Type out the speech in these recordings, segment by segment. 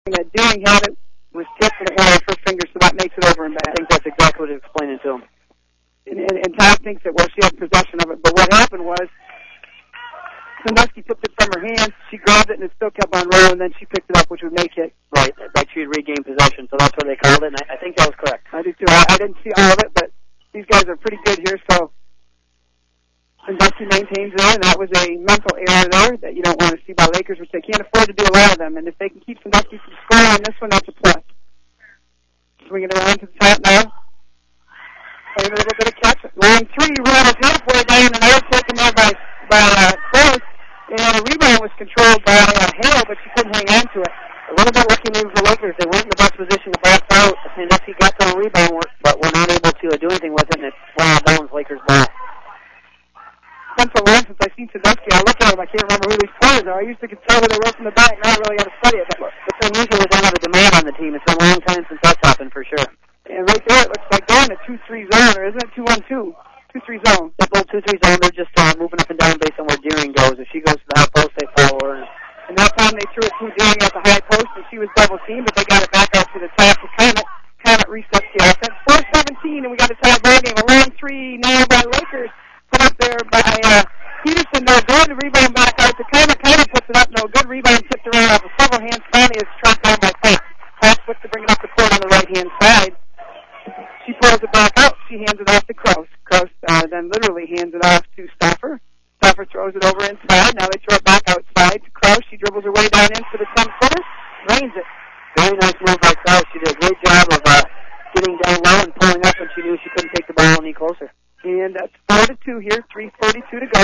that Deering had it, was tipped with one of her fingers, so that makes it over and back. I think that's exactly what he was explaining to him. And Todd thinks that, well, she had possession of it. But what happened was Sandusky took it from her hands, she grabbed it, and it still kept on rolling, and then she picked it up, which would make it. Right, like she had regained possession, so that's what they called it, and I think that was correct. I do too. I didn't see all of it, but these guys are pretty good here, so Sandusky maintains there, and that was a mental error there that you don't want to see by Lakers, which they can't afford to do a lot of them, and if they can keep Sandusky from scoring on this one, that's a plus. Swing it around to the top now. Playing a little bit of catch. Long three, run is halfway down, and I was taken there by Close, and the rebound was controlled by Hale, but she couldn't hang on to it. A little bit lucky move for Lakers. They weren't in the best position to box out. Sandusky got to a rebound, but were not able to do anything with it, and it's flat out bounds Lakers ball. It's been so long since I've seen Sandusky. I look at them, I can't remember who these players are. I used to tell who they were from the back. Now I really got to study it. But it's unusual they don't have a demand on the team. It's been a long time since that's happened, for sure. And right there, it looks like they're in a 2-3 zone, or isn't it 2-1-2? 2-3 zone. That little 2-3 zone, they're just moving up and down based on where Deering goes. If she goes to the high post, they follow her. And that time they threw it to Deering at the high post, and she was double teamed, but they got it back out to the top to Comet. Comet resets the offense. 4-17, and we got a tie ball game. A long three now by Lakers. Put up there by Peterson. No good. The rebound back out to Comet. Comet puts it up. No good. Rebound tipped around off of several hands. Finally, it's tracked down by Pat. Pat looks to bring it up the court on the right-hand side. She pulls it back out. She hands it off to Kraus. Kraus then literally hands it off to Stauffer. Stauffer throws it over inside. Now they throw it back outside to Kraus. She dribbles her way down in for the 10-footer. Drains it. Very nice move by Kraus. She did a great job of getting down low and pulling up when she knew she couldn't take the ball any closer. And that's 4-2 here. 3:42 to go.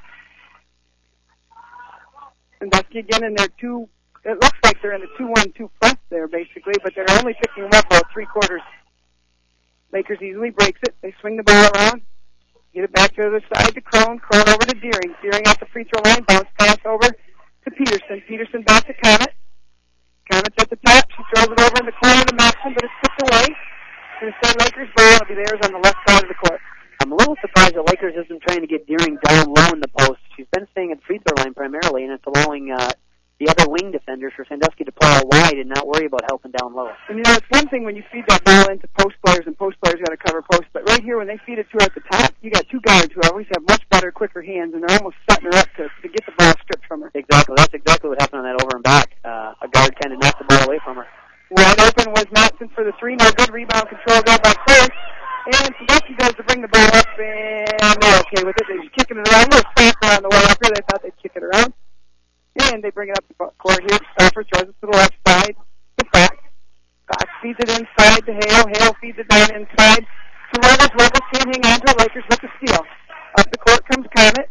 And Dusky again in their two. It looks like they're in the 2-1-2 plus there basically, but they're only picking them up about 3/4. Lakers easily breaks it. They swing the ball around. Get it back to the other side to Crone. Crone over to Deering. Deering at the free throw line. Bounce pass over to Peterson. Peterson back to Comet. Comet's at the top. She throws it over in the corner to Maxson, but it's tipped away. And it's the Lakers ball. It'll be theirs on the left side of the court. I'm a little surprised that Lakers isn't trying to get Deering down low in the post. She's been staying at the free throw line primarily, and it's allowing the other wing defenders for Sandusky to play out wide and not worry about helping down low. And, it's one thing when you feed that ball into post players, and post players got to cover post, but right here when they feed it to her at the top, you got two guards who always have much better, quicker hands, and they're almost setting her up to get the ball stripped from her. Exactly. That's exactly what happened on that over and back. A guard kind of knocked the ball away from her. Wide open was Matson for the three. No good. Rebound control got by Cole. And Sandusky goes to bring the ball up, and they're okay with it. They're just kicking it around. A little fast on the way up here. They thought they'd kick it around. And they bring it up the court here. Stauffer throws it to the left side to Fox. Fox feeds it inside to Hale. Hale feeds it down inside to Rebels. Rebels can't hang on to it. Lakers with the steal. Up the court comes Comet.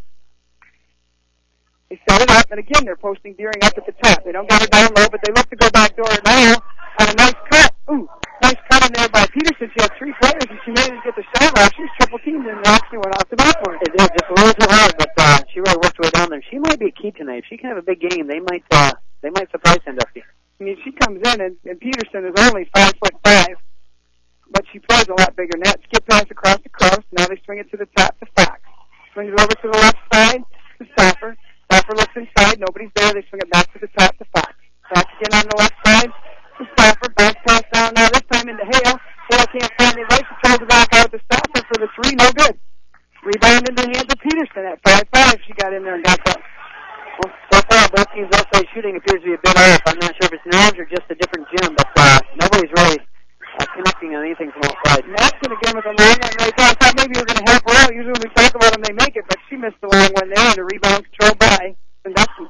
They set it up, and again, they're posting Deering up at the top. They don't get it down low, but they look to go back door now on a nice cut. Ooh, nice cut in there by Peterson. She had three players, and she managed to get the shot off. She was triple teamed, and it actually went off the backboard. It did, just a little too hard, but she really worked her way down there. She might be a key tonight. If she can have a big game, they might surprise Sandusky. I mean, she comes in, and Peterson is only 5'5", but she plays a lot bigger than that. Skip pass across the cross. Now they swing it to the top to Fox. Swings it over to the left side to Stauffer. Stauffer looks inside. Nobody's there. They swing it back to the top to Fox. Fox again on the left side to Stauffer. Bounce pass down now, this time into Hale. Hale can't find the right. She throws it back out to Stauffer for the three. No good. Rebound into the hands of Peterson at 5'5". She got in there and got that. Well, so far, both teams' outside shooting appears to be a bit off. I'm not sure if it's Nels or just a different gym, but nobody's really connecting on anything from outside. Maxson again with a long one right there. I thought maybe we were going to help her out. Usually when we talk about them, they make it, but she missed the long one there, and the rebound controlled by Sandusky.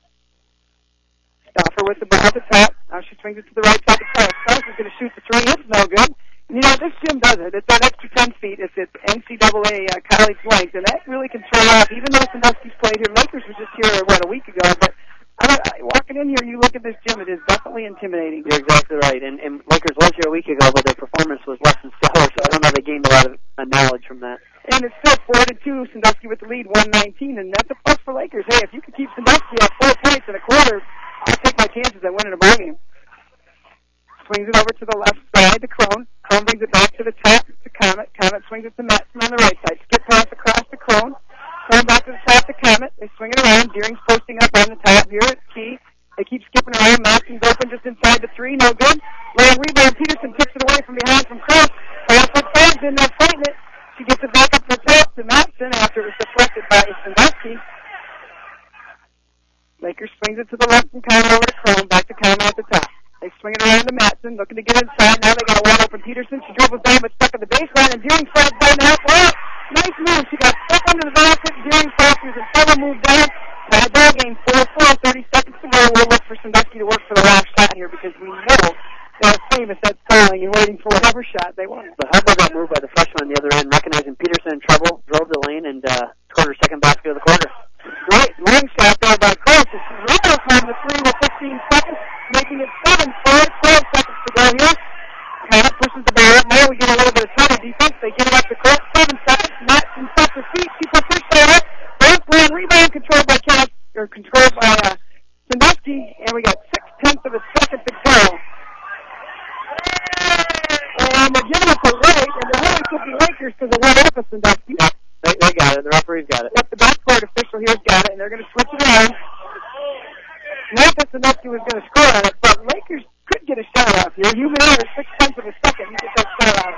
Stauffer with the ball at the top. Now she swings it to the right side of Kraus. Kraus is going to shoot the three. It's no good. And, this gym does it. It's that extra 10 feet. It's NCAA college length, and that really can throw off. Even though Sandusky's played here, Lakers was just here, a week ago, but walking in here, you look at this gym, it is definitely intimidating. You're exactly right. And Lakers was here a week ago, but their performance was less than stellar, so I don't know if they gained a lot of knowledge from that. And it's still 4-2, Sandusky with the lead, 119, and that's a plus for Lakers. Hey, if you could keep Sandusky at 4 points in a quarter, I'll take my chances at winning a ball game. Swings it over to the left side to Crone. Crone brings it back to the top to Comet. Comet swings it to Matson on the right side. Skip pass across to Crone. Crone back to the top to Comet. They swing it around. Deering's posting up on the top here. It's key. They keep skipping around. Matson's open just inside the three, no good. Long rebound, Peterson tips it away from behind from Cross. Cross with five, in there fighting it. She gets it back up the top to Matson after it was deflected by Sandusky. Lakers swings it to the left and Conner over to Chrome, back to Conner at the top. They swing it around to Matson, looking to get inside. Now they got a wide open Peterson. She dribbles down but stuck at the baseline, and Deering slides down the half wall. Nice move. She got stuck under the basket. Deering thought she was in trouble, moved down. Tie ball game, 4-4, 30 seconds to go. We'll look for Sandusky to work for the last shot here because we know they're famous at stalling and waiting for whatever shot they want. But how about that move by the freshman on the other end, recognizing Peterson in trouble, drove the lane, and scored her second basket of the quarter. Great long shot there by Cross. It's right on the three with 15 seconds, making it 7-4, 12 seconds to go here. Conner pushes the ball up. Now we get a little bit of total defense. They get it up to Cross. 7 seconds. Matson sets her feet. She puts her shot up. One rebound controlled by Sandusky, and we got 0.6 of a second to go. And they're giving us a late, and the really could be Lakers because of one off of Sandusky. They got it. The referee's got it. Yep, the backcourt official here's got it, and they're going to switch it around. Not that Sandusky was going to score on it, but Lakers could get a shot off here. Human error, 0.6 of a second. You get that shot out.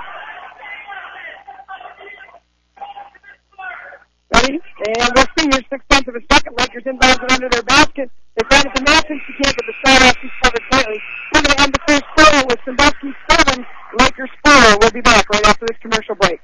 Ready? And we'll see here, 0.6 of a second. Lakers inbounds it under their basket. They find it to Matson. She can't get the shot off. She's covered tightly. We're going to end the first quarter with Sandusky 7, Lakers 4. We'll be back right after this commercial break.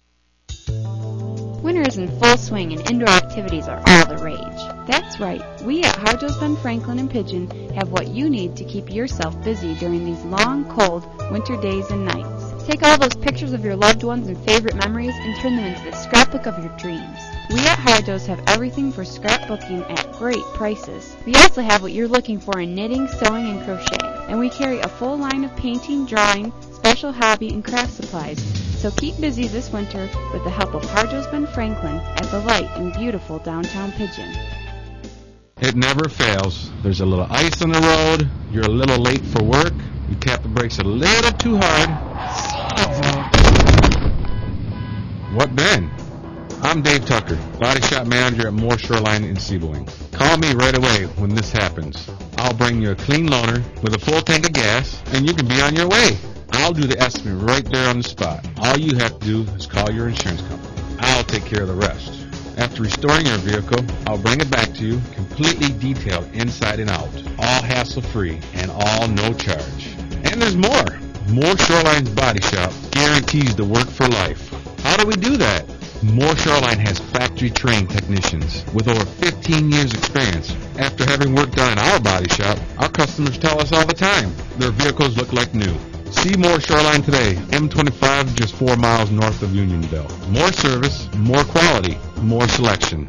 Winter is in full swing and indoor activities are all the rage. That's right, we at Harjo's Ben Franklin and Pigeon have what you need to keep yourself busy during these long, cold winter days and nights. Take all those pictures of your loved ones and favorite memories and turn them into the scrapbook of your dreams. We at Harjo's have everything for scrapbooking at great prices. We also have what you're looking for in knitting, sewing, and crochet. And we carry a full line of painting, drawing, special hobby, and craft supplies. So keep busy this winter with the help of Harjo's Ben Franklin at the light and beautiful downtown Pigeon. It never fails. There's a little ice on the road, you're a little late for work, you tap the brakes a little too hard. What then? I'm Dave Tucker, body shop manager at Moore Shoreline in Sebring. Call me right away when this happens. I'll bring you a clean loaner with a full tank of gas, and you can be on your way. I'll do the estimate right there on the spot. All you have to do is call your insurance company. I'll take care of the rest. After restoring your vehicle, I'll bring it back to you, completely detailed inside and out, all hassle-free, and all no charge. And there's more. Moore Shoreline's Body Shop guarantees the work for life. How do we do that? Moore Shoreline has factory-trained technicians with over 15 years' experience. After having work done in our body shop, our customers tell us all the time their vehicles look like new. See Moore Shoreline today, M25, just 4 miles north of Unionville. More service, more quality, more selection.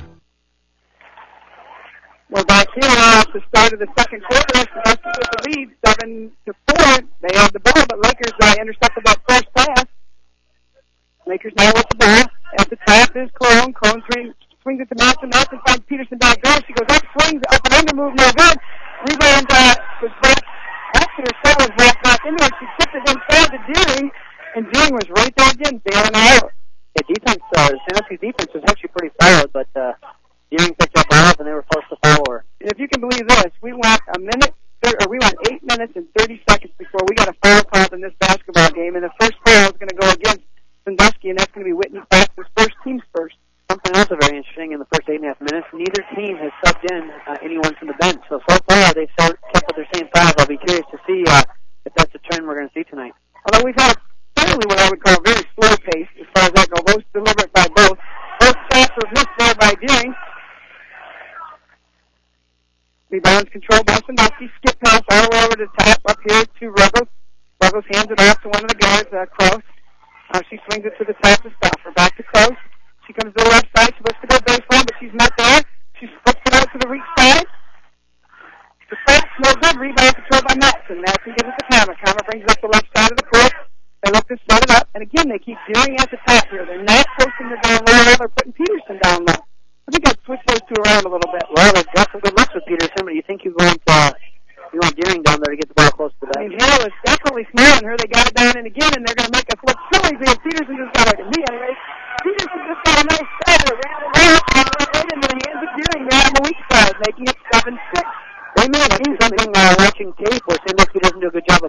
We're back here at the start of the second quarter. Sandusky with the lead, 7-4. They have the ball, but Lakers intercepted that first pass. Lakers now with the ball. At the top is Cologne. Cologne swings it to Matson. Matson finds Peterson back there. She goes up, swings, up and under move, no good. Rebound was back. After her shot was brought back into it, she tipped it inside to Deering, and Deering was right there again, bailing her out. Yeah, defense, Sandusky's defense was actually pretty solid, but Deering picked up off, and they were forced to follow her. And if you can believe this, we went 8 minutes and 30 seconds before we got a foul called in this basketball game, and the first foul is going to go against Sandusky, and that's going to be Whitney Fox's first, team's first. Something else very interesting in the first 8.5 minutes, neither team has subbed in anyone from the bench. So far, they've kept with their same files. I'll be curious to see if that's a trend we're going to see tonight. Although we've had certainly what I would call a very slow pace as far as that goes. Most deliberate by both. Both shots were missed there by Deering. Rebounds controlled by Sandusky. Skip pass all the way over to the top up here to Ruggles. Ruggles hands it off to one of the guards, Krause. She swings it to the top to stop her. Back to Krause. She comes to the left side. She looks to go baseline, but she's not there. She flips it out to the reach side. The pass, no good. Rebound controlled by Matson. Matson gives it to Kama. Kama brings it up the left side of the court. They look to set it up. And again, they keep Deering at the top here. They're not posting her down low. They're putting Peterson down low. I think I'd switch those two around a little bit. Well, they've got some good looks with Peterson, but you think you want Deering down there to get the ball close to that. I mean, Hale is definitely smelling her. They got it down in again, and they're going to make us look silly because Peterson just got it to me anyway. Peterson just got a nice shot. Ran it right into the hands of Deering there on the weak side, making it 7-6. They may have seen something watching tape where Sandusky doesn't do a good job of